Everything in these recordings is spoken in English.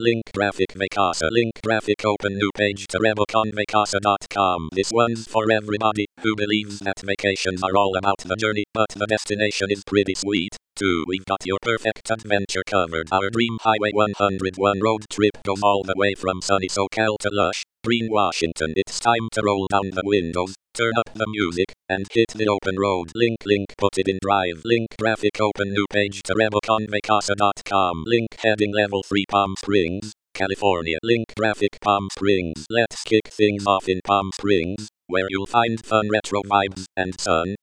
Link graphic Vacasa. Link graphic open new page to RebelconVacasa.com. This one's for everybody who believes that vacations are all about the journey, but the destination is pretty sweet too. We've got your perfect adventure covered. Our dream Highway 101 road trip goes all the way from sunny SoCal to lush green Washington. It's time to roll down the windows, turn up the music, and hit the open road. Link put it in drive. Link graphic open new page to RebelconVacasa.com. Link heading level 3 Palm Springs, California. Link graphic Palm Springs. Let's kick things off in Palm Springs, where you'll find fun retro vibes and sun.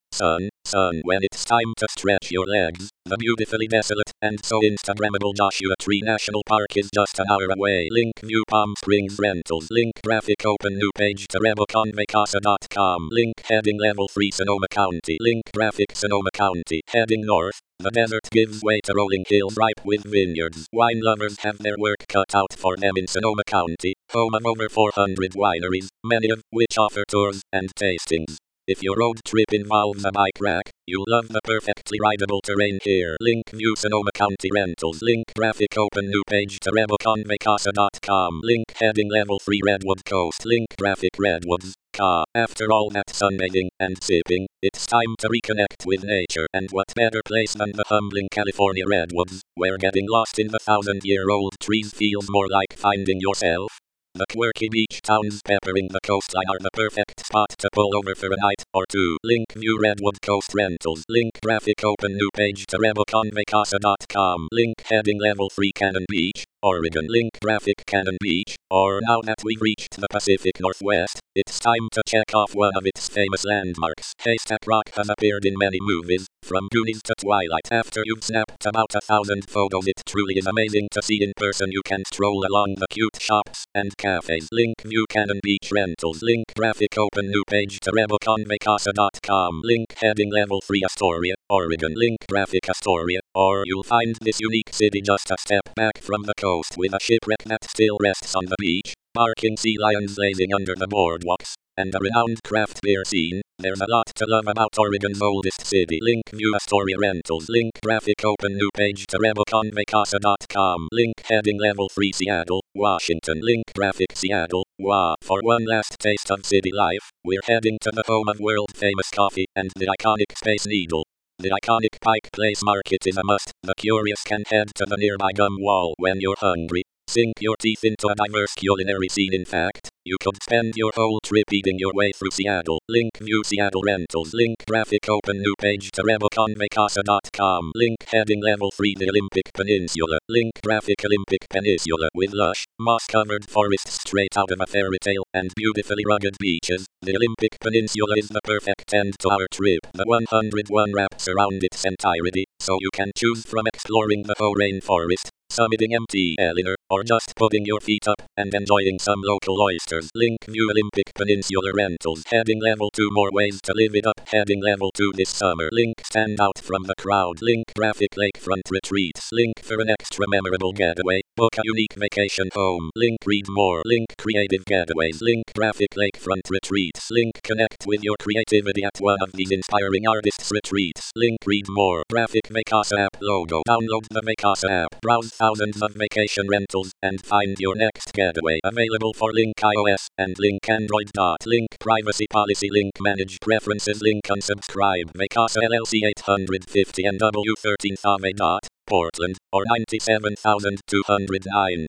When it's time to stretch your legs, the beautifully desolate and so Instagrammable Joshua Tree National Park is just an hour away. Link view Palm Springs rentals. Link graphic open new page to RebelconVacasa.com. Link heading level 3 Sonoma County. Link graphic Sonoma County. Heading north, the desert gives way to rolling hills ripe with vineyards. Wine lovers have their work cut out for them in Sonoma County, home of over 400 wineries, many of which offer tours and tastings. If your road trip involves a bike rack, you'll love the perfectly rideable terrain here. Link view Sonoma County rentals. Link graphic open new page to RebelconVacasa.com. Link heading level 3 Redwood Coast. Link graphic Redwoods. After all that sunbathing and sipping, it's time to reconnect with nature, and what better place than the humbling California redwoods, where getting lost in the 1,000-year-old trees feels more like finding yourself. The quirky beach towns peppering the coastline are the perfect spot to pull over for a night or two. Link view Redwood Coast rentals. Link graphic open new page to RebelconVacasa.com. Link heading level 3 Cannon Beach, Oregon. Link graphic Cannon Beach. Or now that we've reached the Pacific Northwest, it's time to check off one of its famous landmarks. Haystack Rock has appeared in many movies, from Goonies to Twilight. After you've snapped about 1,000 photos, it truly is amazing to see in person. You can stroll along the cute shops and cafes. Link view Cannon Beach rentals. Link graphic open new page to RebelconVacasa.com. Link heading level 3 Astoria, Oregon. Link graphic Astoria. Or you'll find this unique city just a step back from the coast, with a shipwreck that still rests on the beach, barking sea lions lazing under the boardwalks, and a renowned craft beer scene. There's a lot to love about Oregon's oldest city. Link view Astoria rentals. Link graphic open new page to RebelconVacasa.com. Link heading level 3 Seattle, Washington. Link graphic Seattle, WA. For one last taste of city life, we're heading to the home of world famous coffee and the iconic Space Needle. The iconic Pike Place Market is a must. The curious can head to the nearby gum wall when you're hungry. Sink your teeth into a diverse culinary scene. In fact, you could spend your whole trip eating your way through Seattle. Link view Seattle rentals. Link graphic open new page to RebelconVacasa.com. Link heading level 3 the Olympic Peninsula. Link graphic Olympic Peninsula. With lush, moss-covered forests straight out of a fairy tale and beautifully rugged beaches, the Olympic Peninsula is the perfect end to our trip. The 101 wraps around its entirety, so you can choose from exploring the whole rainforest, summiting Mt. Eliner, or just putting your feet up and enjoying some local oysters. Link view Olympic Peninsula rentals. Heading level 2 more ways to live it up. Heading level 2 this summer. Link stand out from the crowd. Link graphic lakefront retreats. Link for an extra memorable getaway, book a unique vacation home. Link read more. Link creative getaways. Link graphic lakefront retreats. Link connect with your creativity at one of these inspiring artists' retreats. Link read more. Graphic Vacasa app logo. Download the Vacasa app. Browse thousands of vacation rentals and find your next getaway. Available for Link iOS and Link Android. Link privacy policy. Link manage preferences. Link unsubscribe. Vacasa LLC 850 NW 13th Ave. Portland, or 97,209.